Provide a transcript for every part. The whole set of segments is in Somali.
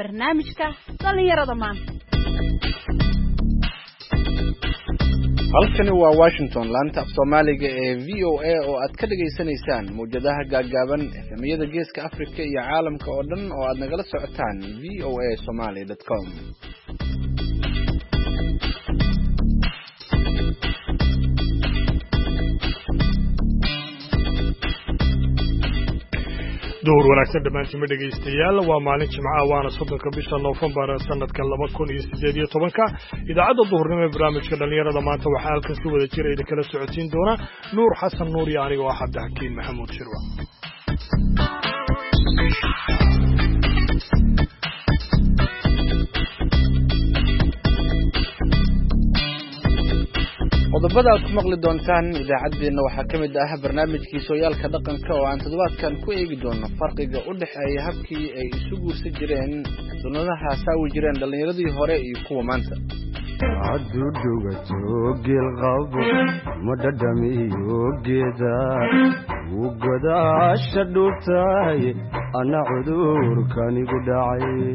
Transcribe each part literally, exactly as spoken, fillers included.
barnaamijka dhalinyarada maanta. halkani waa Washington laanta af Soomaaliga ee V O A oo aad ka dhageysanaysaan muujadaha gaagaaban efemiyada geeska Afrika iyo caalamka oo dhan oo aad nagala socotaan v o a somali dot com. duhur wanaagsan dhamaantiin dhegeystayaal waa maalin jimcaha waana soddonka bisha November sanadka laba kun iyo siddeed iyo tobanka idaacadda duhurnimo ee barnaamijka dhalinyarada maanta waxaa halkan si wada jir idin kala socodsiin doona Nuur Xasan Nuur iyo aniga oo Xabdi Xakiin Maxamuud Shirwa. qodobada aad ku maqli doontaan idaacadeena waxaa ka mid ah barnaamijkii sooyaalka dhaqanka oo aan toddobaadkan ku eegi doono farqiga u dhaxeeya habkii ay isu guursan jireen sunnadaha saawi jireen dhalinyaradii hore iyo kuwa maanta. hadduu dhugato geel qabo ma dhadhamiyo geeda wuu godaasha dhuubtahay ana cudurkanigu dhacay.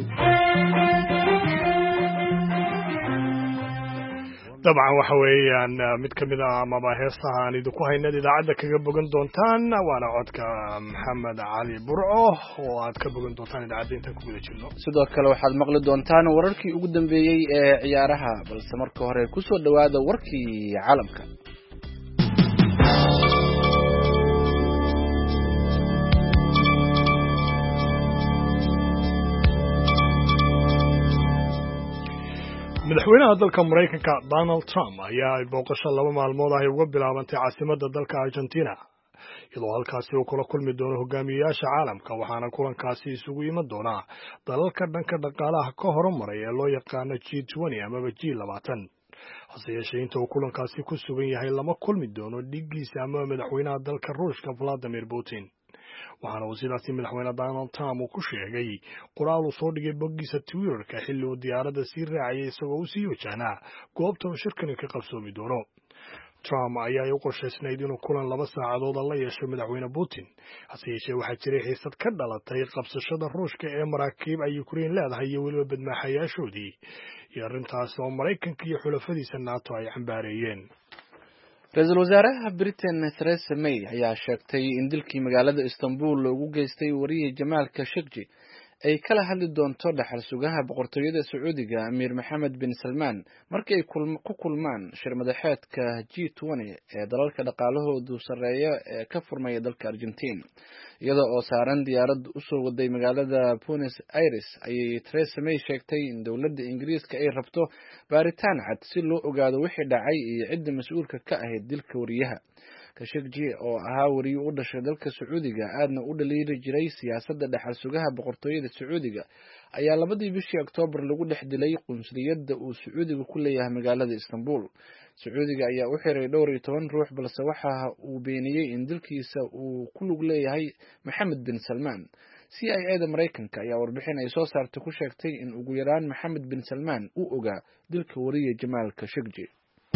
dabcan waxa weeyaan mid ka mid ah amaba heesaha aan idinku haynad idaacadda kaga bogan doontaan waana codka maxamed cali burco oo aad ka bogan doontaan idaacadda intaan ku guda jirno. sidoo kale waxaad maqli doontaan wararkii ugu dambeeyey ee ciyaaraha balse marka hore ku soo dhawaada warkii caalamka. madaxweynaha dalka Mareykanka Donald Trump ayaa booqasho laba maalmood ah uga bilaabantay caasimadda dalka Argentina iyadoo halkaasi uu kula kulmi doono hogaamiyayaasha caalamka waxaana kulankaasi isugu iman doona dalalka dhanka dhaqaalaha ka horumaray ee loo yaqaano G twenty amaba G labaatan. hase yeeshee inta uu kulankaasi ku sugan yahay lama kulmi doono dhigiisa ama madaxweynaha dalka Ruushka Vladimir Putin. waxaana uu sidaasi madaxweyne Donald Trump uu ku sheegay qoraal uu soo dhigay boggiisa Twitterka xilli uu diyaaradda sii raacayay isagoo u sii wajahnaa goobta uu shirkani ka qabsoomi doono. Trump ayaa u qorshaysnayd inuu kulan laba saacadood la yeesho madaxweyne Putin hase yeeshee waxaa jiray xiisad ka dhalatay qabsashada Ruushka ee maraakiib ay Ukraine leedahay iyo weliba badmaaxayaashoodii iyo arrintaas oo Mareykanka iyo xulafadiisa NATO ay cambaareeyeen. ra-iisul wasaaraha Britain Theresa May ayaa sheegtay in dilkii magaalada Istanbul loogu geystay wariye Jamal Khashoggi ay kala hadli doonto dhaxal sugaha boqortooyada Sacuudiga Amir Mohammed bin Salman markii ay ku kulmaan shir madaxeedka G twenty ee dalalka dhaqaalahoodu sareeya ee ka furmaya dalka Argentina. iyada oo saaran diyaarad u soo waday magaalada Buenos Aires ayay Theresa May sheegtay in dowladda Ingiriiska ay rabto baaritaan cad si loo ogaado wixii dhacay iyo cidda mas'uulka ka ahayd dilka wariyaha. Khashoggi oo ahaa wariye u dhashay dalka Sacuudiga aadna u dhaliili jiray siyaasadda dhaxal sugaha boqortooyada Sacuudiga ayaa labadii bishii Oktoobar lagu dhex dilay qunsuliyadda uu Sacuudiga ku leeyahay magaalada Istanbul. Sacuudiga ayaa u xiray dhowr iyo toban ruux balse waxa uu beeniyay in dilkiisa uu ku lug leeyahay Mohammed bin Salman. C I A da Mareykanka ayaa warbixin ay soo saartay ku sheegtay in ugu yaraan Mohammed bin Salman uu ogaa dilka wariye Jamal Khashoggi.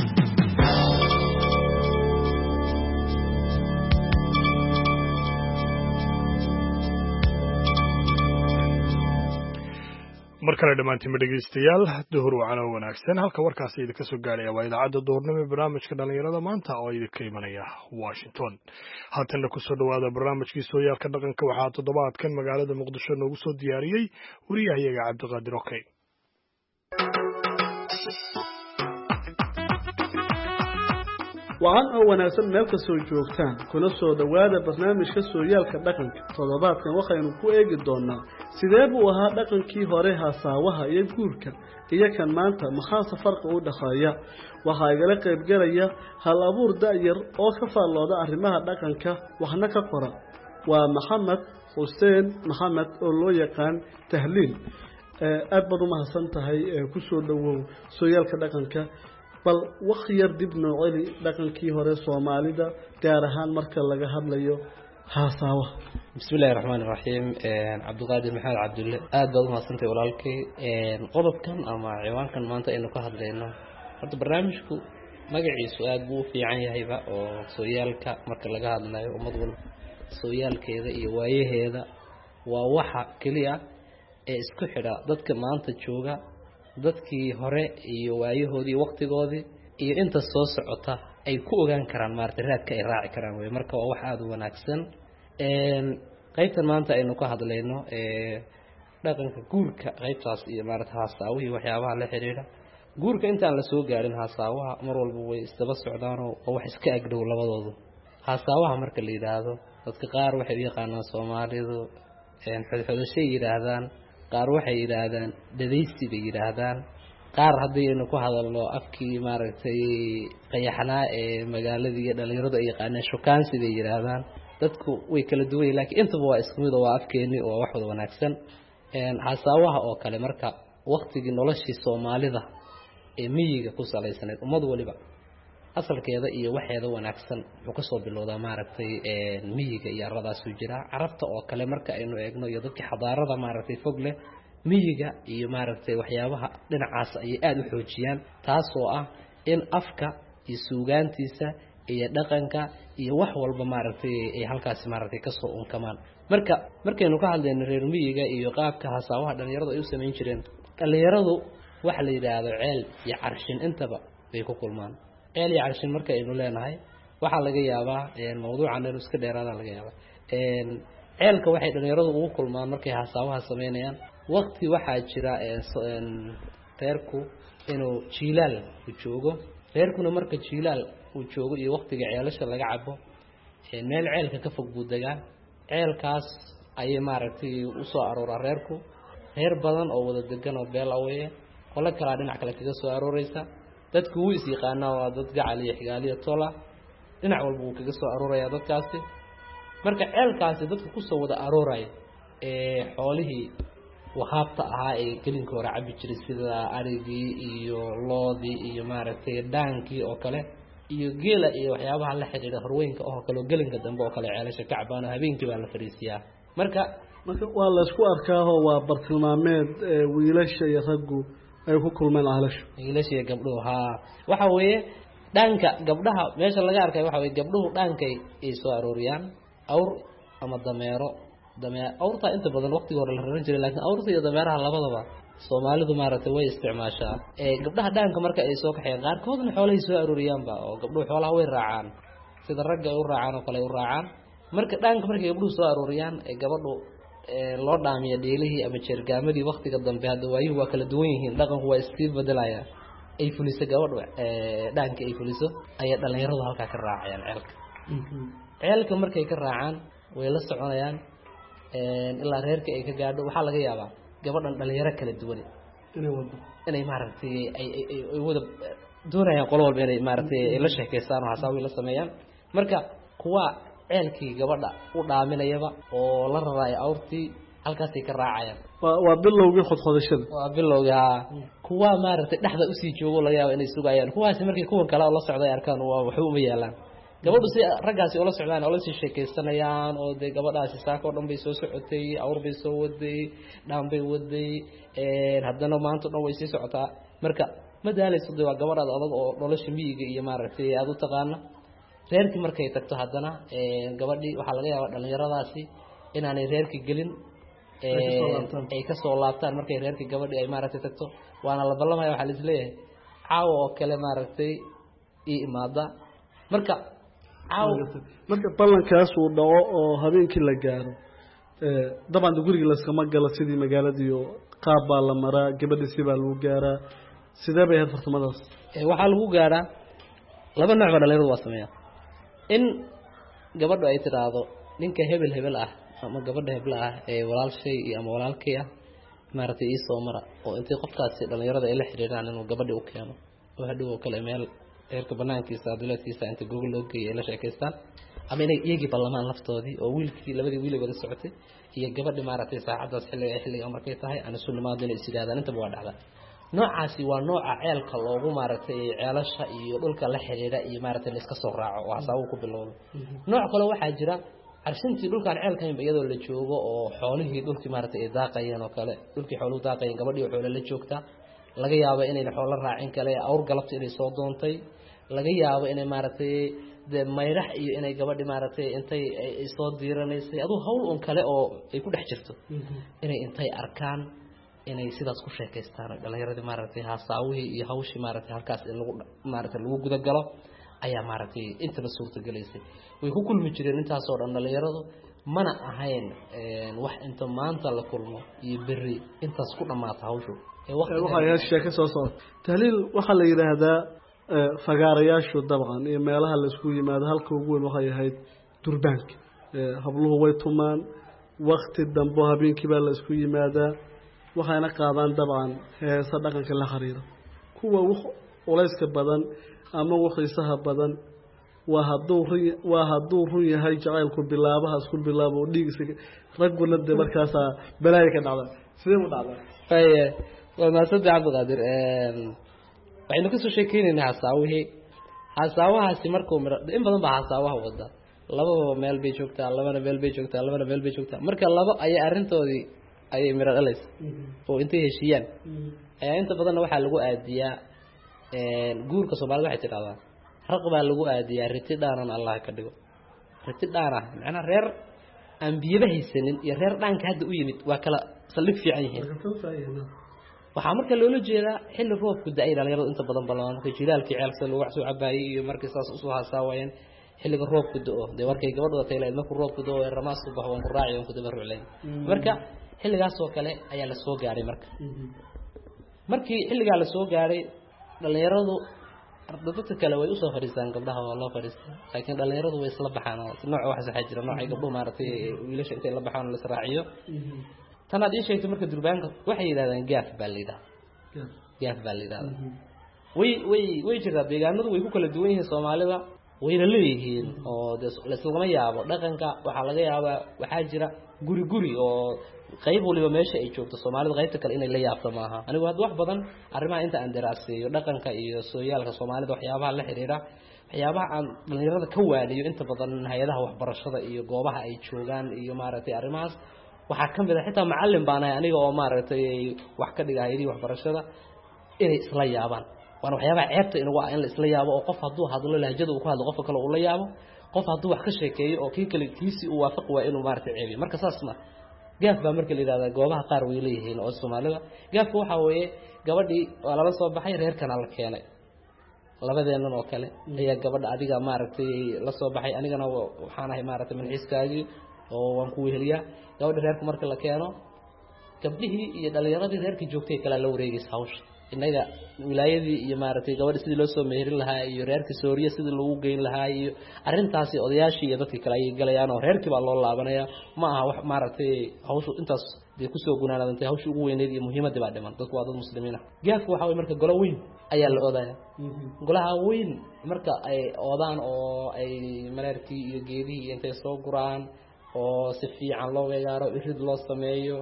markale dhamaantiin dhegeystayaal duhur wacan oo wanaagsan halka warkaasi idinka soo gaaraya waa idaacadda duhurnimo ee barnaamijka dhalinyarada maanta oo idinka imanaya Washington. haatana ku soo dhawaada barnaamijkii sooyaalka dhaqanka waxaa toddobaadkan magaalada Muqdisho noogu soo diyaariyey wariyahayaga Cabdiqaadir Okey. waxaan oo wanaagsan meel ka soo joogtaan kuna soo dhawaada barnaamijka sooyaalka dhaqanka. toddobaadkan waxaynu ku eegi doonaa sidee buu ahaa dhaqankii hore hasaawaha iyo guurka iyo kan maanta maxaa farqi u dhaxeeya. waxaa igala qayb galaya hal abuur da'yar oo ka faallooda arrimaha dhaqanka waxna ka qora waa Maxamed Xuseen Maxamed oo loo yaqaan Tahliil. aad baad u mahadsan tahay ku soo dhawow sooyaalka dhaqanka. bal wax yar dib noo celi dhaqankii hore Soomaalida gaar ahaan marka laga hadlayo hasaawa. bismillaahir rahmaanir rahiim. Cabdiqaadir Maxamed Cabdulle aad baad u mahadsantahay walaalkay. qodobkan ama ciwaankan maanta aynu ka hadlayno horta barnaamijku magaciisu aad buu u fiican yahayba oo sooyaalka marka laga hadlayo ummad walba sooyaalkeeda iyo waayaheeda waa waxa kaliya ee isku xidha dadka maanta jooga dadkii hore iyo waayahoodii waqtigoodii iyo inta soo socota ay ku ogaan karaan maartay raadka ay raaci karaan way marka waa wax aad u wanaagsan een qaybtan maanta aynu ka hadlayno ee dhaqanka guurka qaybtaas iyo maartay haasaawihi waxyaabaha la xiriira guurka intaan la soo gaarin haasaawaha mar walba way isdaba socdaan oo wax iska agdhow labadoodu haasaawaha marka la yiraahdo dadka qaar waxay u yaqaanaan Soomaalidu een xidhxidhashay yiraahdaan qaar waxay yiraahdaan dadaysi bay yiraahdaan qaar haddii aynu ku hadalno afkii maaragtay qayaxnaa ee magaaladii iyo dhalinyaradu ay yaqaaneen shukaansi bay yiraahdaan dadku way kala duwan yihiin laakiin intaba waa isku mid oo waa afkeeni oo wax wada wanaagsan een haasaawaha oo kale marka waqtigii noloshii Soomaalida ee miyiga ku salaysaneed ummad waliba asalkeeda iyo waxeeda wanaagsan wuxuu ka soo bilowdaa maaragtay ee miyiga iyo aradaas u jira carabta oo kale marka aynu eegno iyo dadkii xadaarada maaragtay fog leh miyiga iyo maaragtay waxyaabaha dhinacaas ay aad u xoojiyaan taas oo ah in afka iyo suugaantiisa iyo dhaqanka iyo wax walba maaragtay ay halkaas maaragtay ka soo unkamaan marka markaynu ka hadlayno reer miyiga iyo qaabka hasaawaha dhalinyaradu ay u sameyn jireen dhalinyaradu waxa la yiraahdo ceel iyo carshin intaba bay ku kulmaan ceel iyo carshin marka aynu leenahay waxa laga yaabaa in mawduucan inuu iska dheeraada laga yaabaa een ceelka waxay dhalinyaradu ugu kulmaan markay hasaawaha sameynayaan waqti waxa jira een reerku inuu jiilaal u joogo reerkuna marka jiilaal uu joogo iyo waqtiga ceelasha laga cabo ee meel ceelka ka fog buu degaa ceelkaas ay maaragtay u soo aroora reerku reer badan oo wada degan oo beel awee qolo kala dhinac kale kaga soo arooraysa dadku wuu is yaqaanaa waa dad gacal iyo xigaaliyo tola dhinac walba uu kaga soo arooraya dadkaasi marka ceelkaasi dadku ku soo wada arooray ee xoolihii wahaabta ahaa ee gelinka hore cabi jiray sida arigii iyo loodii iyo maaragtay dhaankii oo kale iyo geela iyo waxyaabaha la xiriira horweynka oo kale gelinka dambe oo kale ceelasha kacbaan habeenkii baa la fariisiyaa marka marka waa la isku arkaa oo waa bartilmaameed wiilasha iyo raggu ay ku kulmeen ahlasho wiilasha iyo gabdhuhu ha waxa weeye dhaanka gabdhaha meesha laga arkay waxa weeye gabdhuhu dhaankay ay soo arooriyaan awr ama dameero dameer awrta inta badan waqtiga hore la raran jiray laakiin awrta iyo dameeraha labadaba Soomaalidu maaragtay way isticmaashaa ee gabdhaha dhaanka marka ay soo kaxeen qaar koodna xoolahay soo arooriyaan ba oo gabdhuhu xoolaha way raacaan sida ragga u raacaan oo kale u raacaan marka dhaanka markay gabdhuhu soo arooriyaan ee gabadhu ee loo dhaamiyo dheelihii ama jeergaamadii waqtiga dambe hadda waayuhu waa kala duwan yihiin dhaqanku waa iskiil bedelaya ay fuliso gabadhu ee dhaanka ay fuliso ay dhalinyaradu halka ka raacayaan ceelka ceelka markay ka raacaan way la soconayaan een ilaa reerka ay ka gaadho waxa laga yaabaa gabadhan dhalinyaro kala duwan inay wado inay maaragtay ay ay wada doonayaan qolo walba inay maaragtay la sheekeystaan oo hasaawi la sameeyaan marka kuwa ceelkii gabadha u dhaaminayaba oo la raraay awrtii halkaas ay ka raacayaan waa bilowgii xodxodashada waa bilowga kuwa maaragtay dhaxda u sii joogo laga yaabo inay sugayaan kuwaas markii kuwa kale la socday arkaan waa wax uma yeelaan gabadhu si raggaasi oo la socdaan oo la sii sheekeysanayaan oo de gabadhaasi saako dhan bay soo socotay awr bay soo waday dhaan bay waday ee haddana maanta dhan way sii socotaa marka ma daalayso waa gabadhaada adag oo nolosha miyiga iyo maaragtay aad u taqaana reerkii markay tagto haddana ee gabadhii waxa laga yaabaa dhalinyaradaasi inaanay reerkii gelin ee ay ka soo laabtaan markay reerkii gabadhii ay maaragtay tagto waana la ballamaya waxa la isleeyahay caawa oo kale maaragtay ii imaada marka marka ballankaas uu dhaco oo habeenkii la gaaro ee dabcan guriga la iskama galo sidii magaaladii oo qaab baa la maraa gabadhii si baa lagu gaaraa sidee bay ahayd fartamadaas ee waxa lagu gaaraa laba nooc baa dhalinyaradu waa sameeyaa in gabadhu ay tiraahdo ninka hebel hebel ah ama gabadha hebel ah ee walaalshay iyo ama walaalkay ah maartay ii soo mara oo intii qofkaasi dhalinyarada ay la xiriiraan inuu gabadhi u keeno oo hadhow kale meel eerka banaankiisa duleedkiisa inta Google loo geeyay la sheekaystaan ama inay iyagii ballamaan laftoodii oo wiilkii labadii wiil wada socotay iyo gabadhi maartay saacadaas xilliga xilliga markay tahay ana sunnamaadina isidaadaan inta waa dhacda noocaasi waa nooca ceelka loogu maartay ceelasha iyo dhulka la xiriira iyo maartay iska soo raaco oo xasaabo ku bilowdo nooc kale waxa jira arshintii dhulkan ceelkan iyadoo la joogo oo xoolihii dhulkii maartay ay daaqayeen oo kale dhulkii xooluhu daaqayeen gabadhii xoolo la joogta laga yaabo inay xoolo raacin kale awr galabta inay soo doontay laga yaabo inay maaragtay de mayrax iyo inay gabadhi maaragtay intay ay soo diiranaysay aduu hawl un kale oo ay ku dhex jirto inay intay arkaan inay sidaas ku sheekaystaan dhalinyaradii maaragtay haasaawihii iyo hawshii maaragtay halkaas in lagu maaragtay lagu guda galo ayaa maaragtay intaba suurtagelaysay way ku kulmi jireen intaasoo dhan dhalinyaradu mana ahayn wax inta maanta la kulmo iyo berri intaas ku dhamaata hawshu waxaa sheeko soo socota tahliil waxaa la yidhaahdaa fagaarayaashu dabcan iyo meelaha la isku yimaado halka ugu weyn waxay ahayd durbaanka habluhu way tumaan wakti dambo habeenkii baa la isku yimaadaa waxayna qaadaan dabcan heesa dhaqanka la xiriira kuwa wax culayska badan ama waxiisaha badan waa hadduu waa hadduu run yahay jacaylku bilaabaha isku bilaabo dhiigisa ragguna de markaasaa balaayo ka dhacda sidee u dhacda faye waa maasada cabdiqaadir waxaynu kasoo sheekeynaynaa hasaawihii hasaawahaasi markuu miro in badan baa hasaawaha wada lababa meel bay joogtaa labana meel bay joogtaa labana meel bay joogtaa marka laba ayay arrintoodii ayay miro dhalaysa oo intay heshiiyaan ayaa inta badanna waxaa lagu aadiyaa guurka soomaalida waxay tidhahdaa raq baa lagu aadiyaa riti dhaanan allah ka dhigo riti dhaana macnaa reer aan biyaba haysanin iyo reer dhaanka hadda u yimid waa kala saldhig fiican yihiin waxaa marka loola jeedaa xilli roobku da-ay dhalinyaradu inta badan ballaan markay jilaalkii ceelka lagu wax soo cabaayay iyo markii saas usoo hasaawayeen xilliga roobku do-o dee warkay gabadhooda tayleed markuu roobku do-o ee ramaasku baxo waan ku raaci waan ku daba ruclayn marka xilligaas oo kale ayaa la soo gaaray marka markii xilligaa la soo gaaray dhalinyaradu dadka kale way usoo fadhiistaan gabdhaha waa loo fadhiistaa laakiin dhalinyaradu way isla baxaan nooc wax saxa jira noocay gabdhuhu maaragtay wiilasha intay la baxaan la israaciyo tan aad ii sheegtay marka durbaanka waxay yidhahdaan gaaf baa la yidhahdaa gaaf baa la yidhahdaa way way way jirtaa deegaanadu way ku kala duwan yihiin soomaalida wayna leeyihiin oo de laislagama yaabo dhaqanka waxaa laga yaabaa waxaa jira guri guri oo qayb waliba meesha ay joogto soomaalida qaybta kale inay la yaabto maaha anigu hadda wax badan arrimaha inta aan daraaseeyo dhaqanka iyo sooyaalka soomaalida waxyaabaha la xiriira waxyaabaha aan dhalinyarada ka waaniyo inta badan hay-adaha waxbarashada iyo goobaha ay joogaan iyo maaragtay arrimahaas waxaa ka mid a xitaa macallin baan ahay aniga oo maaragtay wax ka dhiga hay-adihii waxbarashada inay isla yaabaan waana waxyaabaha ceebta inagu ah in la isla yaabo oo qof hadduu hadlo lahjada uu ku hadlo qofka kale uu la yaabo qof hadduu wax ka sheekeeyo oo kii kale kiisii uu waafaqi waa inuu maaragtay ceebiyo marka saas ma gaaf baa marka la yidhahdaa goobaha qaar way leeyihiin oo soomaalida gaafka waxaa weeye gabadhii waa lala soo baxay reerkana la keenay labadeennan oo kale ayaa gabadha adiga maaragtay la soo baxay anigana waxaan ahay maaragtay manxiiskaagii oo waan ku weheliyaa gabadha reerka marka la keeno gabdhihii iyo dhalinyaradii reerkii joogtay kala la wareegaysa hawsha inaga wilaayadii iyo maaragtay gabadha sidii loo soo meherin lahaa iyo reerkii sooriya sidii lagu geyn lahaa iyo arrintaasi odayaashii iyo dadkii kale ayay galayaan oo reerkii baa loo laabanaya ma aha wax maaragtay hawshu intaas dee kusoo gunaanadantay hawshii ugu weyneyd iyo muhiimadii baa dhiman dadku waa dad muslimiin ah gaafka waxaa way marka golo weyn ayaa la oodaya golaha weyn marka ay oodaan oo ay maleerkii iyo geedihii iyo intay soo guraan oo si fiican loo weegaaro irid loo sameeyo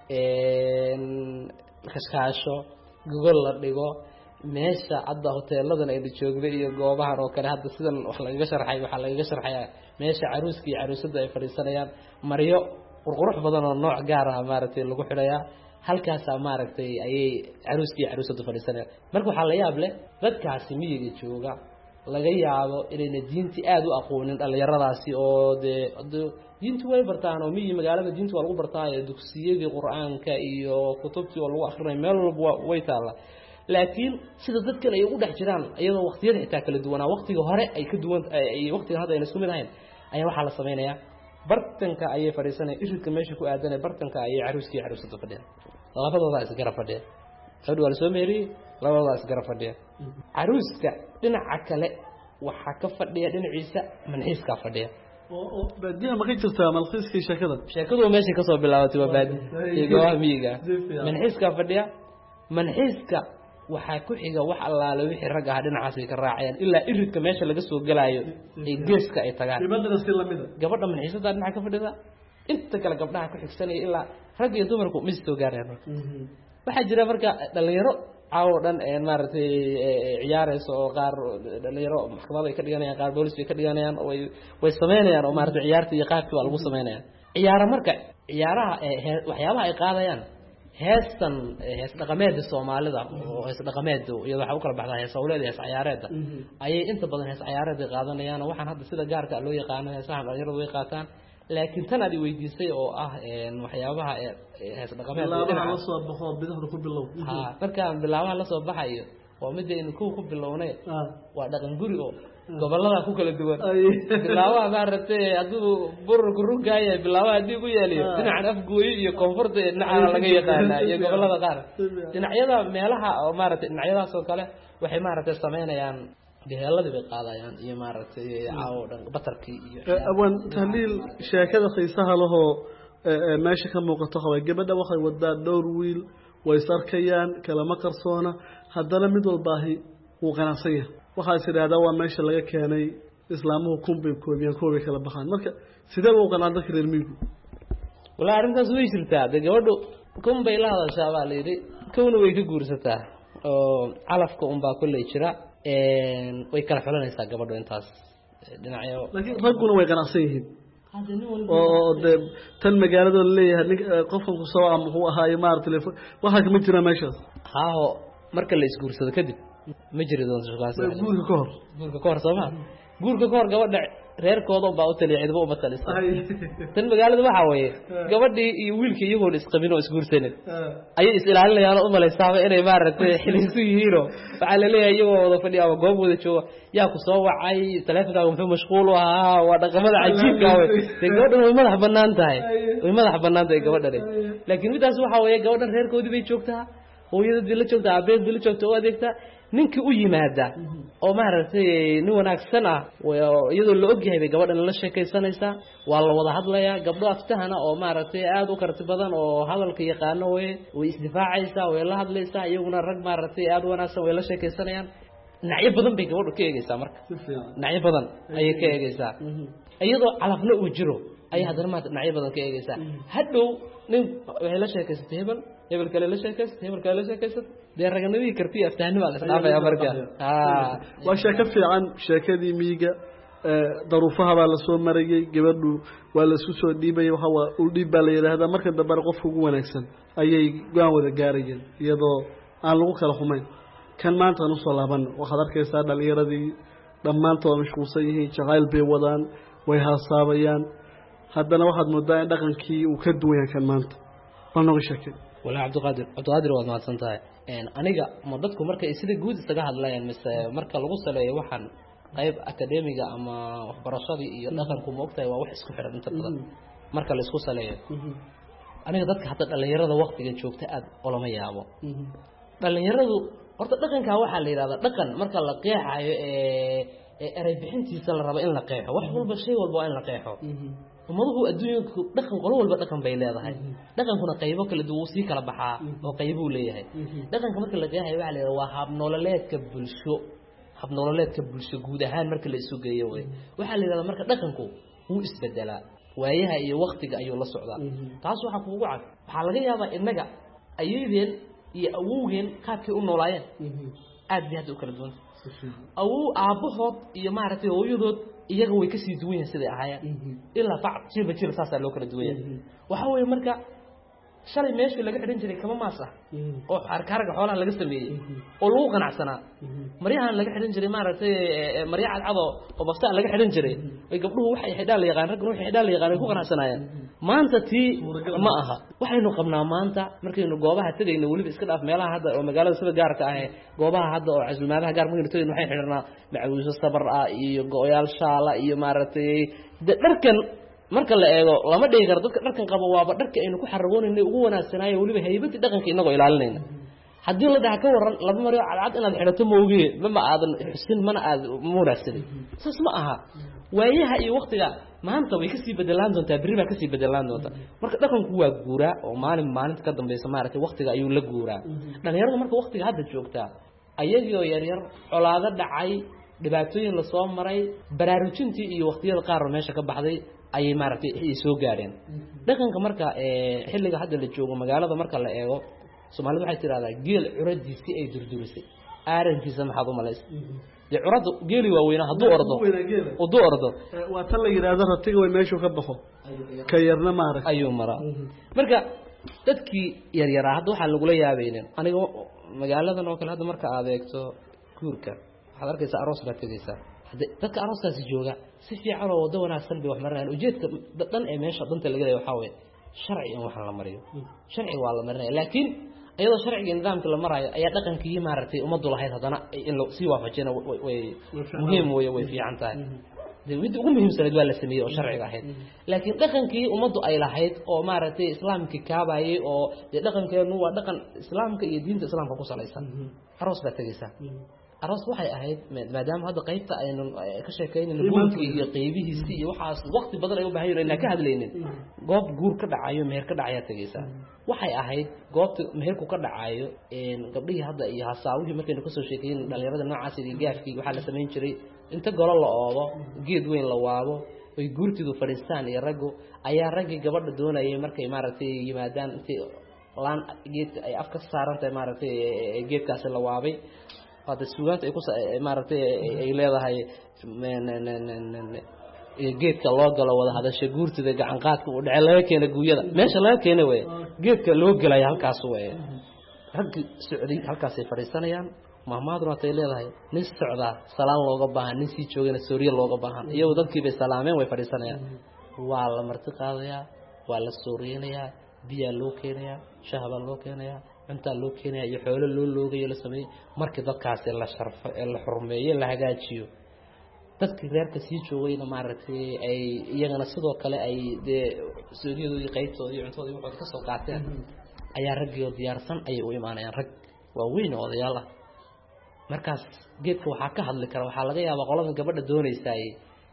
kashkaasho gogol la dhigo meesha hadda hoteeladan aynu joogno iyo goobahan oo kale hadda sidan wax lagaga sharxay waxaa lagaga sharxayaa meesha caruuska iyo caruusada ay fadhiisanayaan maryo qurqurux badan oo nooc gaar ah maaragtay lagu xidhayaa halkaasaa maaragtay ayay caruuska iyo caruusada fadhiisanayaan marka waxaa la yaab leh dadkaasi miyiga jooga laga yaabo inayna diintii aada u aqoonin dhalinyaradaasi oo dee diintu way bartaan oo miyi magaalada diintu waa lagu bartaa dugsiyadii qur-aanka iyo kutubtii oo lagu akrinayo meel walba way taalla laakiin sida dadkan ay ugu dhex jiraan iyadoo waqtiyada xitaa kala duwanaa waqtiga hore ay ka duwan iyo waqtigan hadda ayna isku mid ahayn ayaa waxaa la samaynayaa bartanka ayay fadhiisanayaan iridka meesha ku aadanaya bartanka ayay caruuskii iyo caruusada fadhiyaan labadoodaa isgara fadhiya gabadhi waa lasoo meheriyey labadoodaa isgara fadhiya caruuska dhinaca kale waxaa ka fadhiya dhinaciisa manxiiskaa fadhiya baadiyaha ma ka jirtaa malxiiskii sheekada sheekadu meeshay kasoo bilaabatay waa baadi iyo goobaha miyiga manxiiskaa fadhiya manxiiska waxaa ku xiga wax allaale wixii rag ah dhinacaas ay ka raacayaan ilaa iridka meesha laga soo galaayo ay geeska ay tagaan gabadha manxiisada dhinaca ka fadhida inta kale gabdhaha ku xigsanaya ilaa rag iyo dumarku ma soo gaarayaan marka waxaa jira marka dhalinyaro caawo dhan maaragtay ciyaarayso oo qaar dhalinyaro maxkamada ay ka dhiganayaan qaar boolis ay ka dhiganayaan oo way way sameynayaan oo maaragtay ciyaarta iyo qaabkii waa lagu sameynayaan ciyaaro marka ciyaaraha waxyaabaha ay qaadayaan heestan hees dhaqameedka Soomaalida oo hees dhaqameedku iyadoo waxa u kala baxdaa hees awleed hees ciyaareed ayay inta badan hees ciyaareed qaadanayaan waxaan hadda sida gaarka loo yaqaan heesaha dhalinyaradu way qaataan laakiin tan aad weydiisay oo ah een waxyaabaha hees dhaqameed la soo baxo bidixda ku bilow ha marka bilaabaha la soo baxayo waa mid in ku ku bilownay waa dhaqan guri oo gobolada ku kala duwan bilaabaha maartay aduu bururku runkaaya bilaabaha hadii ku yaaliyo dhinacan afgooyi iyo koonfurta dhinaca laga yaqaan iyo gobolada qaar dhinacyada meelaha oo maartay dhinacyadaas oo kale waxay maartay sameynayaan deegaanada bay qaadayaan iyo maartay caawo dhan batarkii iyo awan tahliil sheekada xiisaha laho meesha ka muuqato xaway gabadha waxay wadaa dhowr wiil way sarkayaan kala ma qarsoona haddana mid walbaahi uu qanacsan waxa siraada waa meesha laga keenay islaamuhu kunbay koobiyaan koobay kala baxaan marka sidee uu qanacdo reer miyigu wala arintaas way jirtaa gabadhu kunbay la hadashaa baa leeyahay koona way ka guursataa oo calafka un baa kulay jira een way kala xulanaysaa gabadhu intaas dhinacyo laakiin raguna way qanacsan yihiin oo de tan magaalada leeyahay qofka ku soo am uu ahaa maar telefoon waxa kama jira meeshaas haaho marka la isguursado kadib ma jiri doonto shaqaas guurka ka hor guurka ka hor Soomaa guurka ka hor gabadha reerkooda baa u taliyay cidba uma talisay tan magaalada waxa weeye gabadhii iyo wiilkii iyagoo isqabin oo isguursanay ayay is ilaalinayaan oo u maleystaa inay maaragtay xiliisu yihiin waxa la leeyahay iyagoo wada fadhiya ama goob wada jooga yaa ku soo wacay taleefankaaga muxuu mashquul u ahaa waa dhaqamada cajiibka ah ee gabadhan way madax banaan tahay way madax banaan tahay gabadhan laakiin midaas waxa weeye gabadhan reerkoodii bay joogtaa hooyadii la joogtaa abeed la joogtaa oo adeegta ninkii u yimaada oo maaragtay nin wanaagsan ah iyadoo la og yahay gabadhan la sheekaysanaysa waa la wada hadlayaa gabdho aftahana oo maaragtay aad u karti badan oo hadalka yaqaan way way isdifaacaysaa way la hadlaysaa iyaguna rag maaragtay aad wanaagsan way la sheekaysanayaan nacyo badan bay gabadhu ka eegaysaa marka nacyo badan ayay ka eegaysaa iyadoo calafna uu jiro ay hadana ma nacyo badan ka eegaysaa hadhow nin waxay la sheekaysatay hebel hebel kale la sheekaysatay hebel kale la sheekaysatay de raganadii karti aftaanimo la isdhaafay marka ah waa sheeko fiican sheekadii miiga daruufaha baa la soo marayay gabadhu waa la isku soo dhiibay waxa waa u dhiib baa la yiraahdaa marka dambe qofka ugu wanaagsan ayay go'aan wada gaarayeen iyadoo aan lagu kala xumayn kan maanta aan soo laaban waxaad arkaysaa dhalinyaradii dhamaantood mashquulsan yihiin jacayl bay wadaan way haasabayaan haddana waxaad moodaa in dhaqankii uu ka duwan yahay kan maanta bal nooga sheekay wala Cabdiqaadir Cabdiqaadir waa mahadsan tahay een aniga ma dadku marka ay sida guud isaga hadlayaan mise marka lagu saleeyo waxaan qayb akademiga ama waxbarashada iyo dhaqanku ma ogtahay waa wax isku xiran inta badan marka la isku saleeyo aniga dadka hadda dhalinyarada waqtiga joogta aad olama yaabo dhalinyaradu horta dhaqanka waxa la yiraahdaa dhaqan marka la qeexayo ee eray bixintiisa la rabo in la qeexo wax walba shay walba in la qeexo umaduhu adduunku dhaqan qolo walba dhaqan bay leedahay dhaqankuna qaybo kala duwan si kala baxaa oo qaybo leeyahay dhaqanka marka la qeexayo waxa la yiraahdaa waa hab nololeedka bulsho hab nololeedka bulsho guud ahaan marka la isu geeyo way waxa la yiraahdaa marka dhaqanku uu isbedelaa waayaha iyo waqtiga ayuu la socdaa taas waxa kuugu cad waxa laga yaabaa inaga ayadeen iyo awowgeen qaabkii u noolaayeen aad bay hadda u kala duwan awow aabahood iyo maaragtay hooyadood iyaga way ka sii duwan yihiin sida ahaayeen ilaa bacd jiba jiba saas loo kala duwan yahay waxa weeye marka shalay meeshii laga xidhan jiray kama maas ah oo xarkaarga xoolaha laga sameeyay oo lagu qanacsanaa maryahan laga xidhan jiray maaragtay marya cadcado oo baftaan laga xidhan jiray ay gabdhuhu waxay xidhaan la yaqaan ragna waxay xidhaan la yaqaan ay ku qanacsanaayeen maanta tii ma aha waxaynu qabnaa maanta markaynu goobaha tagayno waliba iska dhaaf meelaha hadda oo magaalada sida gaarka ah goobaha hadda oo casuumaadaha gaar markaynu tagayno waxay xidhanaa macawiiso sabar ah iyo go'yaal shaala iyo maaragtay dharkan marka la eego lama dhigi karo dadka dharkan qabo waaba dharka aynu ku xaragoonayno ugu wanaagsanaayo waliba haybadii dhaqanka inagoo ilaalinayna haddii la dhaha ka waran laba maryo cadcad inaad xidhato moogiye ma aadan xusin mana aad munaasabay saas ma aha waayaha iyo waqtiga maanta way kasii bedelaan doontaa berri baa kasii bedelaan doontaa marka dhaqanku waa guuraa oo maalin maalinta ka dambaysa maaragtay waqtiga ayuu la guuraa dhalinyarada marka waqtiga hadda joogtaa ayagoo yaryar colaado dhacay dhibaatooyin la soo maray baraarujintii iyo waqtiyada qaar meesha ka baxday ayay maaragtay ay soo gaareen dhaqanka marka ee xilliga hadda la joogo magaalada marka la eego Soomaalidu waxay tiraahdaa geel curadiisi ay durdurisay aarankiisa maxaad u malaysay ee curadu geeli waa weynaa haduu ordo oo ordo waa tan la yiraahdo ratiga way meeshu ka baxo ka yarna maarag ayuu mara marka dadkii yar yar hadda waxa lagu la yaabeeyeen aniga magaaladan oo kale hadda marka aad eegto guurka waxaad arkaysaa aroos baad tegaysaa dadka aroostaasi jooga si fiican oo wada wanaagsan bay wax marinayaan ujeedka dhan ee meesha danta laga leeyahay waxa weeye sharci in wax la mariyo sharci waa la marinaya laakiin ayadoo sharciga nidaamka la marayo ayaa dhaqankii maaragtay umadu lahayd hadana in la sii waafajina way muhiim way way fiican tahay mid ugu muhiimsan waa la sameeyay oo sharciga ahayd laakiin dhaqankii umadu ay lahayd oo maaragtay islaamka kaabayay oo dhaqankeenu waa dhaqan islaamka iyo diinta islaamka ku salaysan aroos baa tagaysaa aroos waxay ahayd maadaama hadda qaybta aynu ka sheekeynayno guurka iyo qaybihiisa iyo waxaas waqti badan ay u baahan yihiin inaan ka hadlaynin goob guur ka dhacayo meher ka dhacaya tagaysaa waxay ahayd goobta meherku ka dhacayo een gabdhihii hadda iyo hasaawihii markaynu ka soo sheekeyn dhalinyarada noocaas iyo gaafkii waxa la sameyn jiray inta golo la oodo geed weyn la waabo ay guurtidu fadhiistaan iyo raggu ayaa raggi gabadha doonayay markay maaragtay yimaadaan intii laan geed ay afka saaran tahay maaragtay geedkaas la waabay هذا السؤال يكون مارتي إلى هاي جيت كلاج ولا ولا هذا شجور تذا عن قات ودعلاء كنا جويدا ماشي لا كنا ويا جيت كلاج لا يهالكاسوية هك سعودي هالكاسي فريستانيا يعني مهما درنا تيلي هاي نس سعدا سلام لوجا بهان نسي شوجنا سوريا لوجا بهان يهودك كي بسلامين وفريستانيا ولا مرتقى يا ولا سوريا بيا لو كينيا شهبا لو كينيا أنت لو كينيا يحول لو لوجي يلا سمي مركز ذكاء la sharf la xurmeeyo la hagaajiyo dadka reerka sii joogayna maaragtay ay iyagana sidoo kale ay Suudiyadu qaybtooda iyo cuntooda waxay ka soo qaateen ayaa raggiyo diyaarsan ay u imaanayaan rag waaweyn oo odayaal ah markaas geedka waxa ka hadli kara waxa laga yaabaa qolada gabadha doonaysay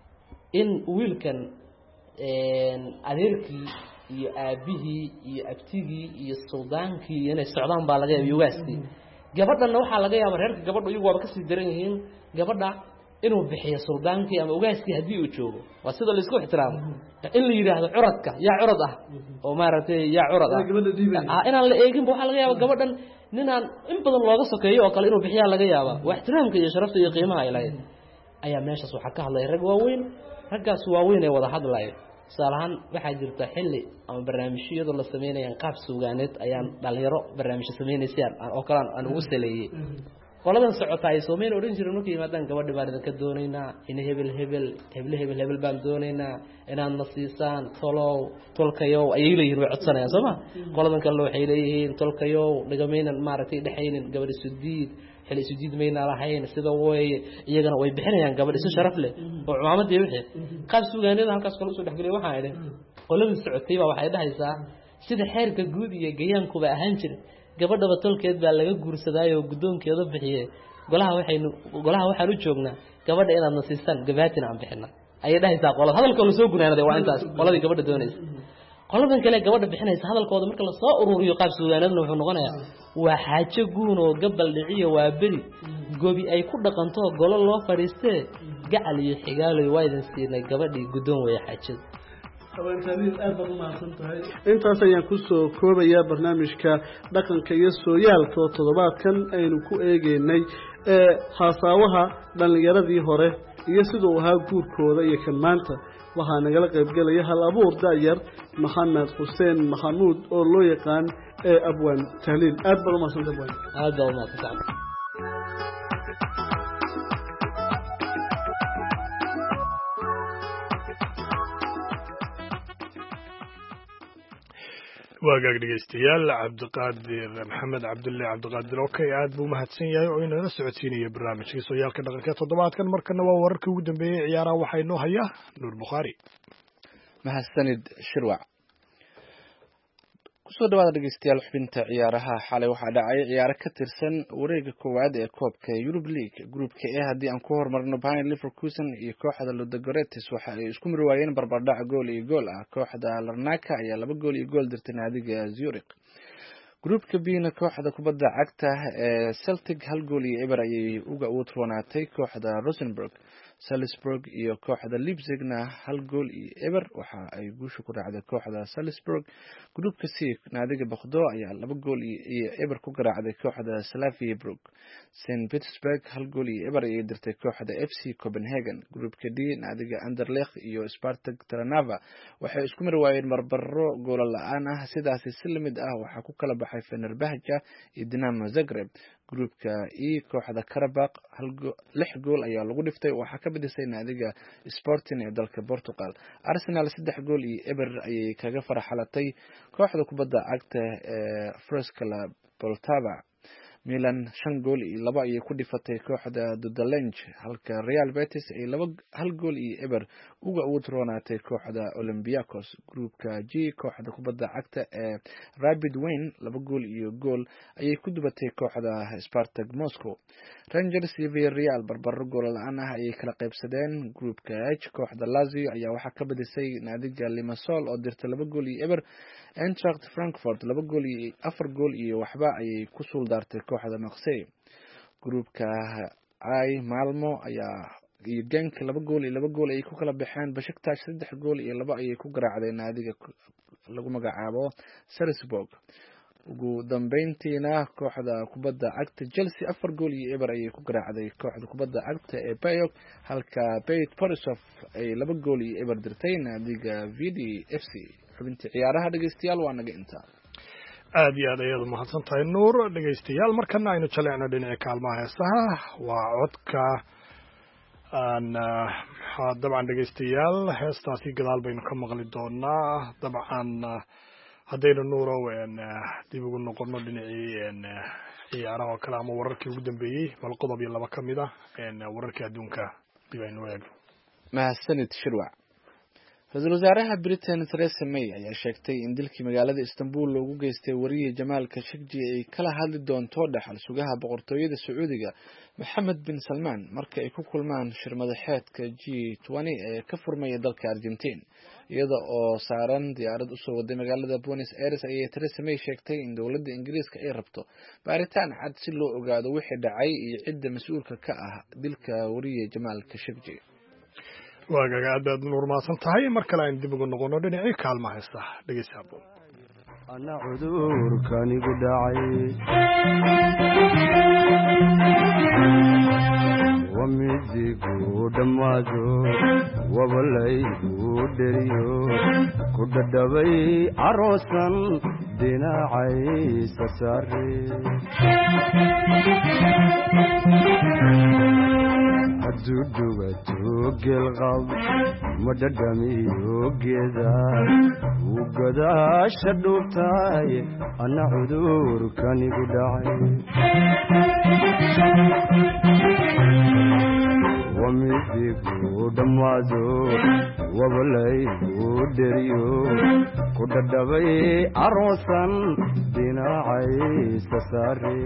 in wiilkan een adeerkii iyo aabihii iyo abtigii iyo sultaankii inay socdaan baa laga yaabaa ugaasti gabadhana waxa laga yaabaa reerka gabadhu iyagu waa ka sii daran yihiin gabadha inuu bixiyo sultaankii ama ugaaskii hadii uu joogo waa sida la isku ixtiraamo in la yiraahdo curadka yaa curad ah oo maaragtay yaa curad ah inaan la eegin waxa laga yaabaa gabadhan ninaan in badan looga sokeeyo oo kale inuu bixiyaa laga yaabaa wax ixtiraamka iyo sharafta iyo qiimaha ay leeyahay ayaa meeshaas waxa ka hadlay rag waaweyn raggaas waaweyn ee wada hadlay salahan waxa jirta xilli ama barnaamijyada la sameeyay qaab suugaaneed ayaan dhalinyaro barnaamij sameeynayaan oo kale aan ugu saleeyay qoladan socota ay Soomaaliya oran jireen markii yimaadaan gabadha baan ka doonaynaa in hebel hebel hebel hebel hebel baan doonaynaa inaan nasiisaan tolow tolkayo ay leeyihiin way codsanayaan Soomaa qoladan kale waxay leeyihiin tolkayo dhigameeynan maaragtay dhaxaynin gabadha sudiid xilli sudiid meeyna lahayn sida way iyagana way bixinayaan gabadha si sharaf leh oo cumaamadii wixii qaab suugaaneed halkaas kale soo dhaxgalay waxa ay qoladan socotay baa waxay dhahaysaa sida xeerka guud iyo gayaanku ba ahaan jiray gabadha batolkeed baa laga guursaday oo gudoonkeeda bixiyay golaha waxaynu golaha waxaan u joognaa gabadha inaad nasiistaan gabaatina aan bixina ay dhahaysaa qolada hadalka la soo gunaanaday waa intaas qoladii gabadha doonaysa qoladan kale gabadha bixinaysa hadalkooda marka la soo ururiyo qaab suugaanadna wuxuu noqonayaa waa xaajo guun oo gabal dhiciyo waa bari gobi ay ku dhaqanto golo loo fariistay gacal iyo xigaalo way waydan siinay gabadhii gudoon way xaajada intaas ayaan ku soo koobayaa barnaamijka dhaqanka iyo sooyaalka oo toddobaadkan aynu ku eegeynay ee haasaawaha dhalinyaradii hore iyo sidoo uu ahaa guurkooda iyo kan maanta waxaa nagala qayb galaya hal abuur da'yar maxamed xuseen maxamuud oo loo yaqaan ee abwaan tahliil aad baad u mahadsantahay abwaan aad baad u mahadsantahay waagaag dhegeystayaal cabdiqaadir maxamed cabdulle cabdiqaadir okay aad buu mahadsan yahay oo inala socodsiinaya barnaamijkii sooyaalka dhaqanka toddobaadkan markana waa wararkii ugu dambeeyay ciyaaraha waxaa inoo haya nuur bukhaari mahadsanid shirwac kusoo dhawaada dhegeystayaal xubinta ciyaaraha xalay waxaa dhacay ciyaaro ka tirsan wareega koowaad ee koobka Europe League groupka ee haddii aan ku hormarno Bayer Leverkusen iyo kooxda Ludogorets waxa ay isku mirwaayeen barbardhac gool iyo gool ah kooxda Larnaca ayaa laba gool iyo gool dirtay naadiga Zurich gruupka bina kooxda kubadda cagta ee celtic hal gool iyo eber ayay uga utronaatay kooxda rosenborg. Salisburg iyo kooxda Leipzigna hal gool iyo eber waxa ay guusha ku raacday kooxda Salisburg. Gruupka C naadiga Boqdo ayaa laba gool iyo eber ku garaacday kooxda Slavia Prague. Saint Petersburg hal gool iyo eber ayay dirtay kooxda F C Copenhagen. Gruupka D naadiga Anderlecht iyo Spartak Trnava waxay isku mar waayeen barbaro gool la'aan ah, sidaas si lamid ah waxa ku kala baxay Fenerbahce iyo Dinamo Zagreb. Gruupka E kooxda Karabakh hal lix gool ayaa lagu dhiftay, waxa ka badisay naadiga Sporting ee dalka Portugal. Arsenal saddex gool iyo eber ayay kaga farxalatay kooxda kubadda cagta ee Frascala Poltava. Milan shan gool iyo laba ayay ku dhifatay kooxda Dudelange, halka Real Betis ay laba hal gool iyo eber uga utronaatay kooxda Olympiacos. Gruupka G kooxda kubadda cagta ee Rapid Wien laba gool iyo gool ayay ku dubatay kooxda Spartak Moscow. Rangers iyo Villarreal barbaro gool la'aan ah ayay kala qaybsadeen. Gruupka H kooxda Lazio ayaa waxa ka badisay naadiga Limassol oo dirtay laba gool iyo eber. Eintracht Frankfurt laba gool iyo afar gool iyo waxba ayay ku suuldaartay kooxda Marseille. Gruupka I Malmo ayaa iyo Genk laba gool iyo laba gool ayay ku kala baxeen. Besiktas saddex gool iyo laba ayay ku garaacday naadiga lagu magacaabo Salzburg. ugu dambeyntiina kooxda kubadda cagta Chelsea afar gool iyo eber ayay ku garaacday kooxda kubadda cagta ee Payok, halka Beit Borisov ay laba gool iyo eber dirtay naadiga V D F C. xubintii ciyaaraha dhegeystayaal waa naga intaa. aad iyo aad ayaad umahadsan tahay nuur. dhegeystayaal markana aynu jaleecno dhinaca kaalmaha heesaha. waa codka aan dabcan dhegeystayaal heestaasi gadaal baynu ka maqli doonaa. dabcan haddaynu nuurow dib ugu noqono dhinacii ciyaaraha oo kale ama wararkii ugu dambeeyey, bal qodob iyo laba ka mid ah wararkii adduunka dib aynu eegno. mahadsanid shirwac. ra-iisul wasaaraha Britain Theresa May ayaa sheegtay in dilkii magaalada Istanbul loogu geystay wariye Jamal Khashoggi ay kala hadli doonto dhaxal sugaha boqortooyada Sacuudiga Mohammed bin Salman marka ay ku kulmaan shir madaxeedka G twenty ee ka furmaya dalka Argentina. iyada oo saaran diyaarad u soo waday magaalada Buenos Aires ayay Theresa May sheegtay in dowladda Ingiriiska ay rabto baaritaan cad si loo ogaado wixii dhacay iyo cidda mas'uulka ka ah dilka wariye Jamal Khashoggi. waagaga aad baad nuur mahadsan tahay. mar kale aynu dib ugu noqono dhinacii kaalmaha heesaha. dhegeysaabo ana cudurkanigu dhacay wamidigu dhammaado wabalaygu dheriyo ku dhadhabay caroosan dhinacaysa saare hadduu dhugato geelqab ma dhadhamiyo geeda wuu gadaasha dhuubtaay ana cudurkanigu dhacay wamidigu dhammaado wabalaygu dheriyo ku dhadhabay caroosan dhinacaysa saare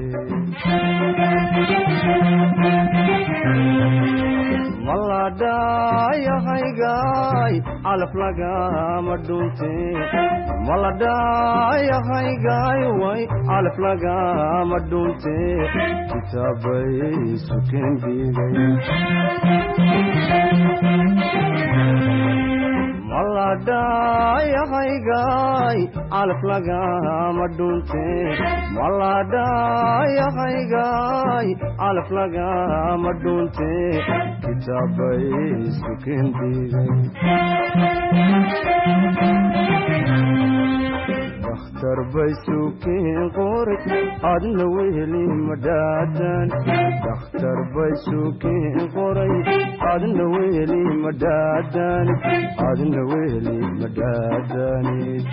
maladhayahaygaay calaf lagama dhunte maladhayahaygaay way calaf lagama dhunte kitaabay sukeen dhiigay maladhayahaygaay calaf lagama dhunte maladhayahaygaay calaf lagama dhunte kitaabay sukeen dhiigay dakhtar bay sukeen qori adna weheli madhaadan dakhtar bay sukeen qoray adna weheli madhaadan adna weheli madhaadanid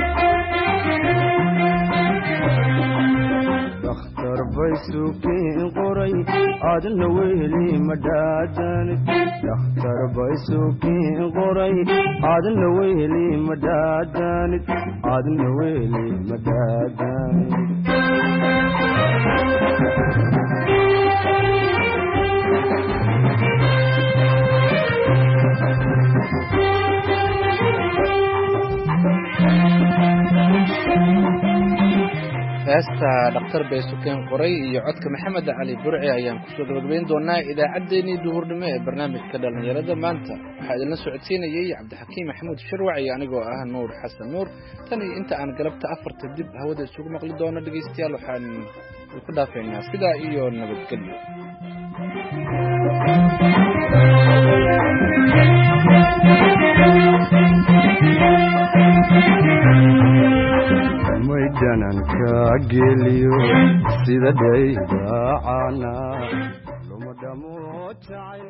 dakhtar bay sukeen qoray adna weheli madhaadanid dakhtar bay sukeen qoray adna weheli madhaadanid adna weheli madhaadanid heesta dhakhtar beesukeen qoray iyo codka maxamed cali burci ayaan kusoo gabagabayn doonaa idaacaddeenii duhurnimo ee barnaamijka dhallinyarada maanta waxaa idinla socodsiinayey cabdixakiim maxamuud sharwac iyo anigoo ah nuur xasan nuur tan iyo inta aan galabta afarta dib hawada isugu maqli doono dhegaystayaal waxaan ku dhaafaynaa sidaa iyo nabadgelyo maydhananka geliyo sida dhaydaacana luma dhamo jacayl